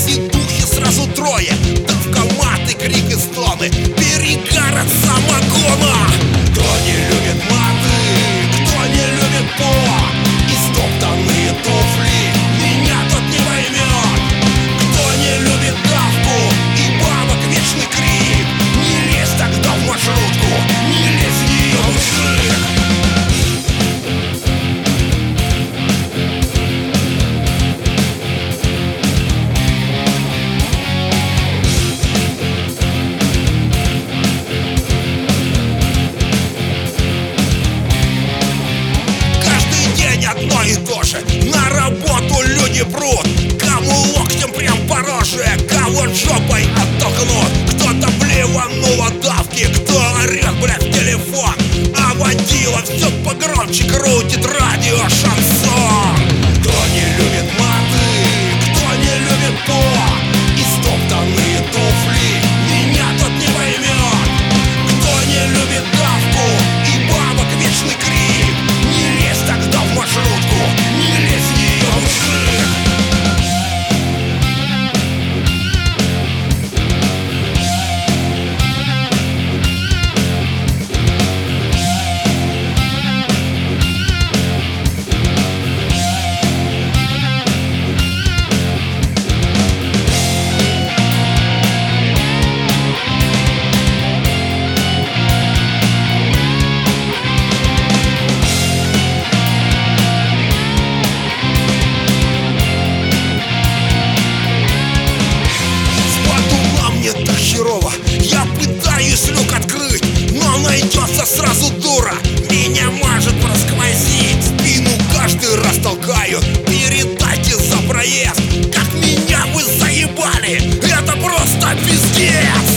сидухи сразу трое. Давка, маты, крик и стоны, перегар от самогона. Кто не любит маты, кто не любит по и стоптанные туфли, меня тот не поймет. Кто не любит давку и бабок вечный крик, не лезь тогда в маршрутку, не лезь в нее, мужик. Одно и то же, на работу люди прут. Кому локтем прям по роже, кого жопой оттолкнут. Кто-то блеванул от давки, кто орёт, блядь, в телефон, а водила все погромче крутит радио шансон. Кто не любит маты, кто не любит то и стоптанные туфли, меня тот не поймет. Кто не любит давку и бабок вечный крик, не лезь тогда в маршрутку, не лезь в нее, мужик. Я пытаюсь люк открыть, но найдется сразу дура. Меня может просквозить, спину каждый раз толкаю. Передайте за проезд, как меня вы заебали, это просто пиздец.